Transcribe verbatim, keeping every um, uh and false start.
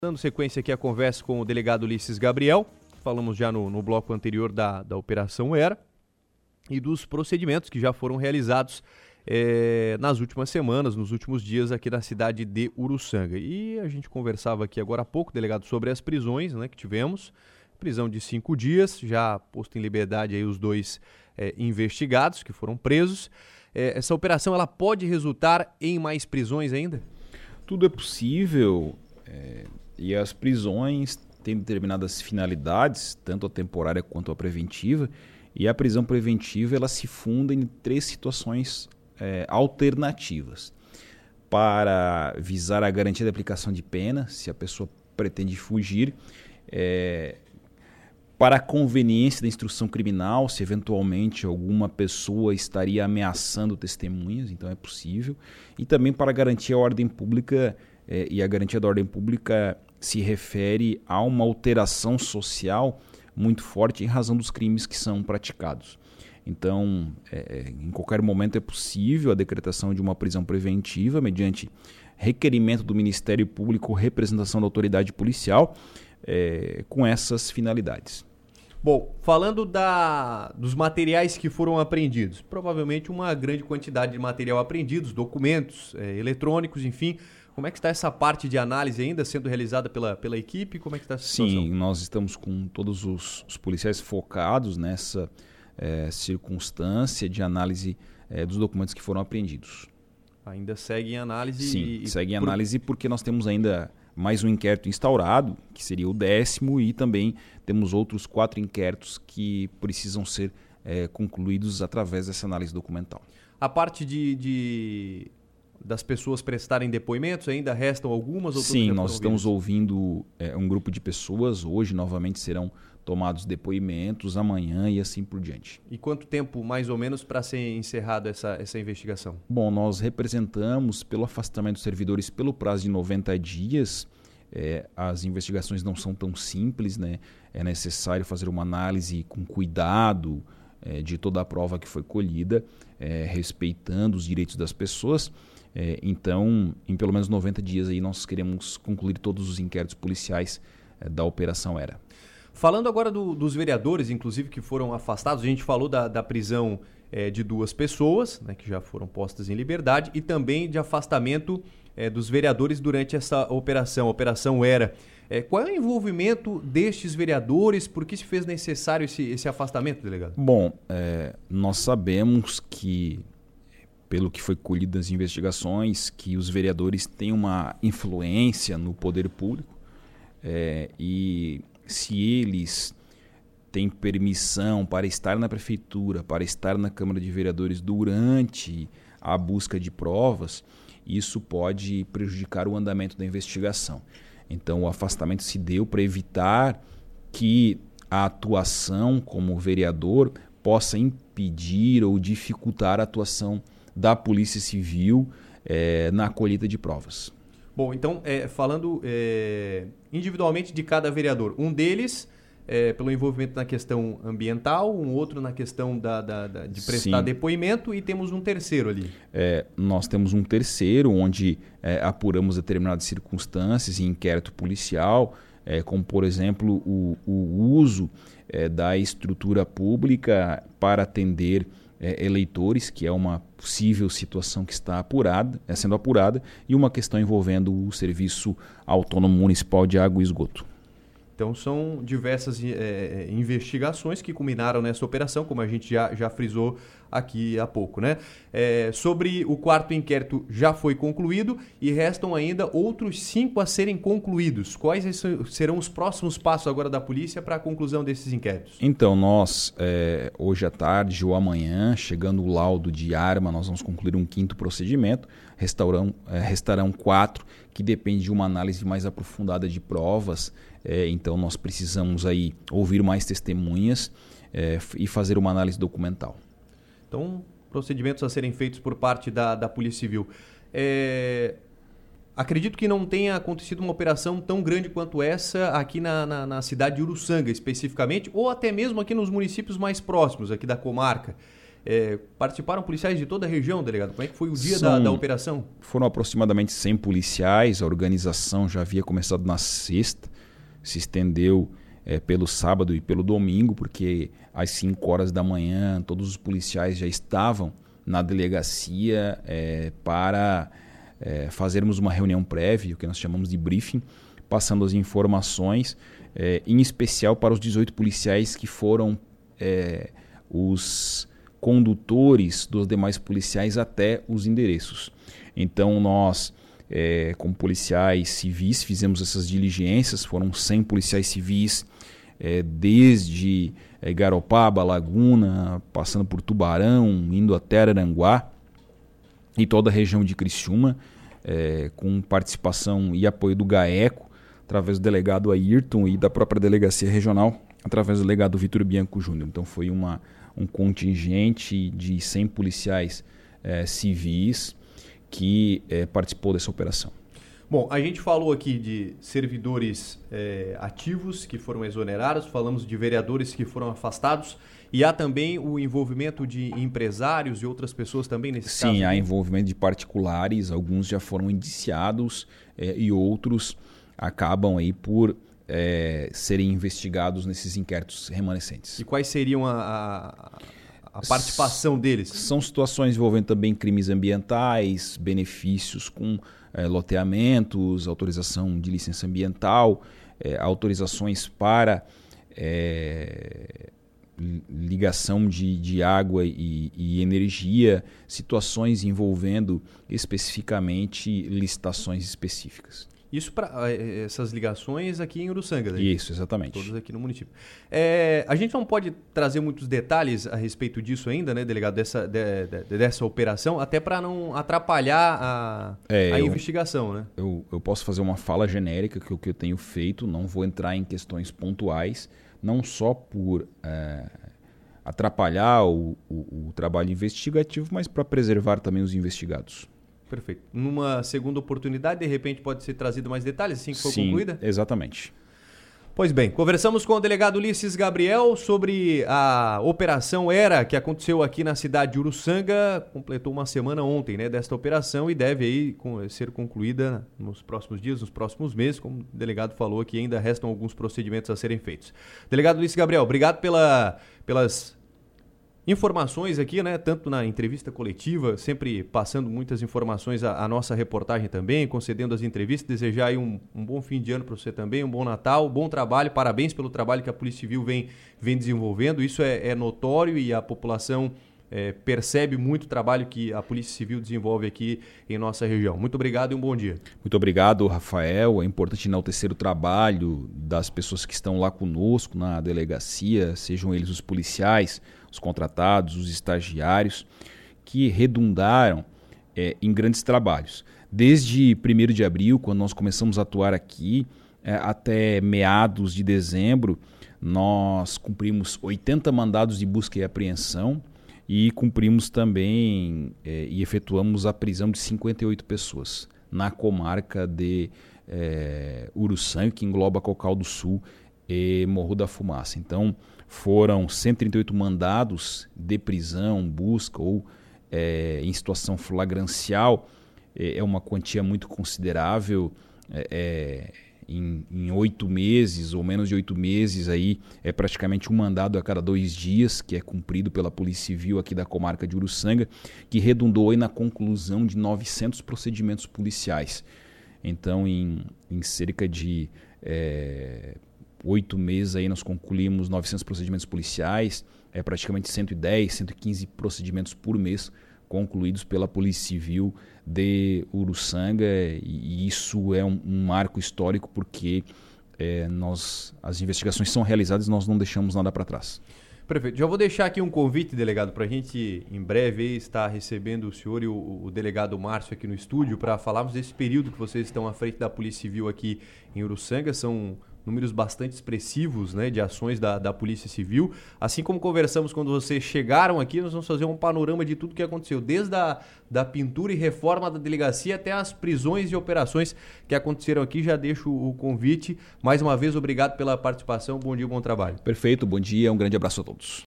Dando sequência aqui à conversa com o delegado Ulisses Gabriel, falamos já no, no bloco anterior da, da Operação Era e dos procedimentos que já foram realizados é, nas últimas semanas, nos últimos dias aqui na cidade de Uruçanga. E a gente conversava aqui agora há pouco, delegado, sobre as prisões, né, que tivemos. Prisão de cinco dias, já posto em liberdade aí os dois é, investigados que foram presos. É, essa operação ela pode resultar em mais prisões ainda? Tudo é possível. É... E as prisões têm determinadas finalidades, tanto a temporária quanto a preventiva, e a prisão preventiva ela se funda em três situações é, alternativas. Para visar a garantia da aplicação de pena, se a pessoa pretende fugir, é, para a conveniência da instrução criminal, se eventualmente alguma pessoa estaria ameaçando testemunhas, então é possível, e também para garantir a ordem pública, é, e a garantia da ordem pública se refere a uma alteração social muito forte em razão dos crimes que são praticados. Então, é, em qualquer momento é possível a decretação de uma prisão preventiva mediante requerimento do Ministério Público ou representação da autoridade policial é, com essas finalidades. Bom, falando da, dos materiais que foram apreendidos, provavelmente uma grande quantidade de material apreendido, documentos é, eletrônicos, enfim. Como é que está essa parte de análise ainda sendo realizada pela, pela equipe? Como é que está essa situação? Sim, nós estamos com todos os, os policiais focados nessa é, circunstância de análise é, dos documentos que foram apreendidos. Ainda segue em análise? Sim, e, segue em por... análise porque nós temos ainda mais um inquérito instaurado, que seria o décimo, e também temos outros quatro inquéritos que precisam ser é, concluídos através dessa análise documental. A parte de... de... das pessoas prestarem depoimentos, ainda restam algumas? Ou Sim, nós estamos ouvindo é, um grupo de pessoas, hoje novamente serão tomados depoimentos, amanhã e assim por diante. E quanto tempo, mais ou menos, para ser encerrada essa, essa investigação? Bom, nós representamos pelo afastamento dos servidores pelo prazo de noventa dias, é, as investigações não são tão simples, né? É necessário fazer uma análise com cuidado é, de toda a prova que foi colhida, é, respeitando os direitos das pessoas. É, então, em pelo menos noventa dias aí nós queremos concluir todos os inquéritos policiais é, da Operação Era. Falando agora do, dos vereadores, inclusive, que foram afastados, a gente falou da, da prisão é, de duas pessoas, né, que já foram postas em liberdade, e também de afastamento é, dos vereadores durante essa operação, a Operação Era. É, qual é o envolvimento destes vereadores? Por que se fez necessário esse, esse afastamento, delegado? Bom, é, nós sabemos que, pelo que foi colhido nas investigações, que os vereadores têm uma influência no poder público é, e se eles têm permissão para estar na prefeitura, para estar na Câmara de Vereadores durante a busca de provas, isso pode prejudicar o andamento da investigação. Então o afastamento se deu para evitar que a atuação como vereador possa impedir ou dificultar a atuação da Polícia Civil é, na colheita de provas. Bom, então, é, falando é, individualmente de cada vereador, um deles é, pelo envolvimento na questão ambiental, um outro na questão da, da, da, de prestar Sim. depoimento, e temos um terceiro ali. É, nós temos um terceiro onde é, apuramos determinadas circunstâncias em inquérito policial, é, como, por exemplo, o, o uso é, da estrutura pública para atender É, eleitores, que é uma possível situação que está apurada, é sendo apurada, e uma questão envolvendo o Serviço Autônomo Municipal de Água e Esgoto. Então são diversas é, investigações que culminaram nessa operação, como a gente já, já frisou aqui há pouco, né? É, sobre o quarto inquérito já foi concluído e restam ainda outros cinco a serem concluídos. Quais serão os próximos passos agora da polícia para a conclusão desses inquéritos? Então nós, é, hoje à tarde ou amanhã, chegando o laudo de arma, nós vamos concluir um quinto procedimento. Restarão, é, restarão quatro que depende de uma análise mais aprofundada de provas. É, então nós precisamos aí ouvir mais testemunhas é, e fazer uma análise documental. Então, procedimentos a serem feitos por parte da, da Polícia Civil. É, acredito que não tenha acontecido uma operação tão grande quanto essa aqui na, na, na cidade de Uruçanga, especificamente, ou até mesmo aqui nos municípios mais próximos aqui da comarca. É, participaram policiais de toda a região, delegado? Como é que foi o dia São, da, da operação? Foram aproximadamente cem policiais, a organização já havia começado na sexta, se estendeu é, pelo sábado e pelo domingo, porque às cinco horas da manhã todos os policiais já estavam na delegacia é, para é, fazermos uma reunião prévia, o que nós chamamos de briefing, passando as informações, é, em especial para os dezoito policiais que foram é, os condutores dos demais policiais até os endereços. Então nós, é, como policiais civis, fizemos essas diligências, foram cem policiais civis, é, desde é, Garopaba, Laguna, passando por Tubarão, indo até Araranguá e toda a região de Criciúma, é, com participação e apoio do GAECO, através do delegado Ayrton e da própria delegacia regional, através do delegado Vitor Bianco Júnior. Então foi uma um contingente de cem policiais eh, civis que eh, participou dessa operação. Bom, a gente falou aqui de servidores eh, ativos que foram exonerados, falamos de vereadores que foram afastados e há também o envolvimento de empresários e outras pessoas também nesse Sim, caso? Sim, há envolvimento de particulares, alguns já foram indiciados eh, e outros acabam aí por É, serem investigados nesses inquéritos remanescentes. E quais seriam a, a, a participação deles? São situações envolvendo também crimes ambientais, benefícios com é, loteamentos, autorização de licença ambiental, é, autorizações para é, ligação de, de água e, e energia, situações envolvendo especificamente licitações específicas. Isso para essas ligações aqui em Uruçanga, né? Isso, exatamente. Todos aqui no município. É, a gente não pode trazer muitos detalhes a respeito disso ainda, né, delegado, dessa, de, de, dessa operação, até para não atrapalhar a, é, a eu, investigação, né? Eu, eu posso fazer uma fala genérica, que é o que eu tenho feito, não vou entrar em questões pontuais, não só por é, atrapalhar o, o, o trabalho investigativo, mas para preservar também os investigados. Perfeito. Numa segunda oportunidade, de repente, pode ser trazido mais detalhes assim que for Sim, concluída? Exatamente. Pois bem, conversamos com o delegado Ulisses Gabriel sobre a Operação Era, que aconteceu aqui na cidade de Uruçanga, completou uma semana ontem, né, desta operação e deve aí ser concluída nos próximos dias, nos próximos meses, como o delegado falou aqui, ainda restam alguns procedimentos a serem feitos. Delegado Ulisses Gabriel, obrigado pela, pelas informações aqui, né? Tanto na entrevista coletiva, sempre passando muitas informações à, à nossa reportagem também, concedendo as entrevistas. Desejar aí um, um bom fim de ano para você também, um bom Natal, bom trabalho, parabéns pelo trabalho que a Polícia Civil vem, vem desenvolvendo. Isso é, é notório e a população é, percebe muito o trabalho que a Polícia Civil desenvolve aqui em nossa região. Muito obrigado e um bom dia. Muito obrigado, Rafael. É importante enaltecer o trabalho das pessoas que estão lá conosco na delegacia, sejam eles os policiais, os contratados, os estagiários, que redundaram é, em grandes trabalhos. Desde primeiro de abril, quando nós começamos a atuar aqui, é, até meados de dezembro, nós cumprimos oitenta mandados de busca e apreensão e cumprimos também é, e efetuamos a prisão de cinquenta e oito pessoas na comarca de é, Uruçanga, que engloba Cocal do Sul e Morro da Fumaça. Então, foram cento e trinta e oito mandados de prisão, busca ou é, em situação flagrancial. É, é uma quantia muito considerável. É, é, em oito meses ou menos de oito meses, aí, é praticamente um mandado a cada dois dias, que é cumprido pela Polícia Civil aqui da comarca de Uruçanga, que redundou aí na conclusão de novecentos procedimentos policiais. Então, em, em cerca de É, oito meses aí nós concluímos novecentos procedimentos policiais, é praticamente cento e dez, cento e quinze procedimentos por mês concluídos pela Polícia Civil de Uruçanga, e isso é um, um marco histórico porque é, nós, as investigações são realizadas e nós não deixamos nada para trás. Perfeito. Já vou deixar aqui um convite, delegado, para a gente em breve estar recebendo o senhor e o, o delegado Márcio aqui no estúdio para falarmos desse período que vocês estão à frente da Polícia Civil aqui em Uruçanga. São números bastante expressivos, né, de ações da, da Polícia Civil. Assim como conversamos quando vocês chegaram aqui, nós vamos fazer um panorama de tudo que aconteceu, desde a da pintura e reforma da delegacia até as prisões e operações que aconteceram aqui. Já deixo o convite. Mais uma vez, obrigado pela participação. Bom dia, bom trabalho. Perfeito, bom dia, um grande abraço a todos.